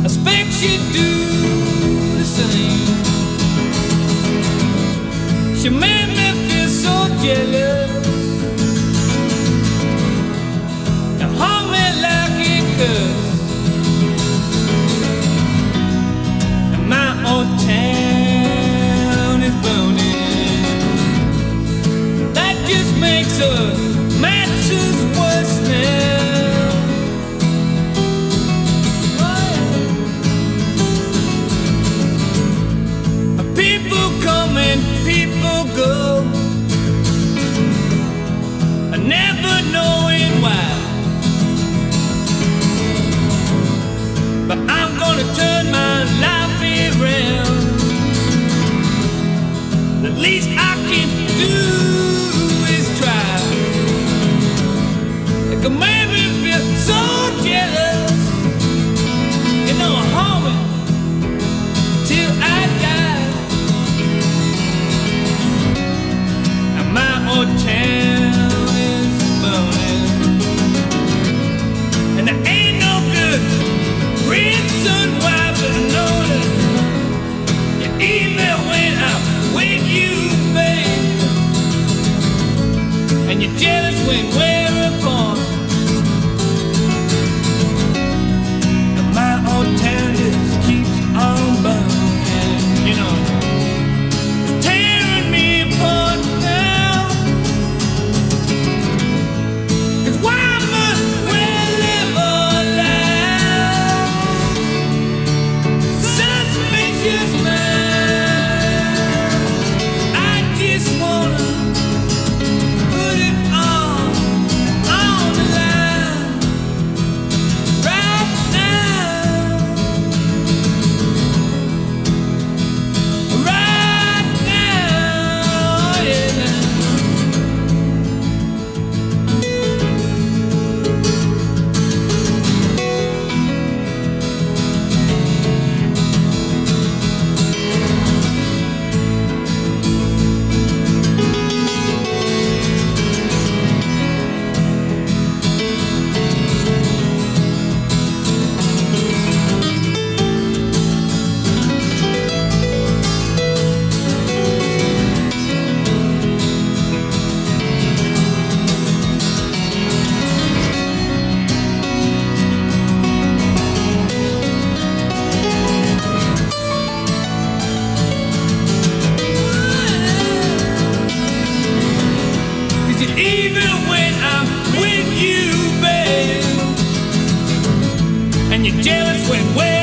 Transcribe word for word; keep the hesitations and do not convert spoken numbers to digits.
I expect she'd do the same. She made me feel so jealous and hung me like a curse. And my old town is burning. That just makes us matches worse now. People come and people go, never knowing why. But I'm gonna turn my life around. The least I can do is try. It can make me feel so jealous. You know I'm home till I die. And my old town is burning, and there ain't no good reason why, but I know that you're evil when I'm with you, babe, and you're jealous when we're apart. And my old town just keeps on burning, you know, tearing me apart now. 'Cause why must we live our lives? Suspicious mind. I just wanna put it all on the line right now, right now, yeah. Even when I'm with you, babe, and you're jealous when we're